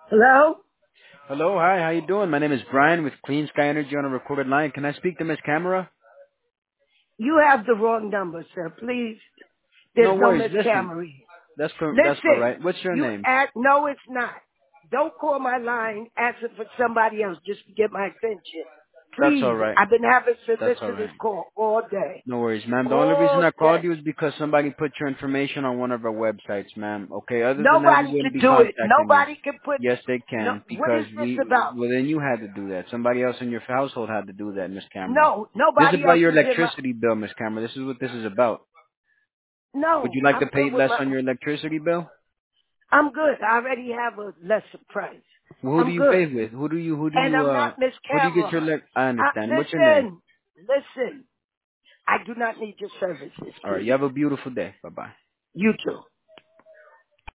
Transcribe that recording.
Hello? Hello, hi, how you doing? My name is Brian with Clean Sky Energy on a recorded line. Can I speak to Miss Camera? You have the wrong number, sir. Please. No There's no worries. Miss Listen, Camry. that's all Listen, right. What's your you name? act, no it's not. Don't call my line asking for somebody else just to get my attention. That's all Please, right. I've been having That's all solicitors right. call all day. No worries, ma'am. The only reason All I called day. you is because somebody put your information on one of our websites, ma'am. Okay. Other than that, we Nobody wouldn't can be do it. contacting you. Nobody can put, Yes, they no, can what is because this about? well, then you had to do that. Somebody else in your household had to do that, Miss Camera. No, This is nobody about else your is in my, electricity bill, Miss Camera. This is what this is about. Would no, you like to I'm pay good with less my, on your electricity bill? I'm good. I already have a lesser price. Well, who do I'm you good. pay with? And I'm not Miss Who do you get Camera. your I understand. What's your name? Listen. I do not need your services, All right. You please. have a beautiful day. Bye bye. You too.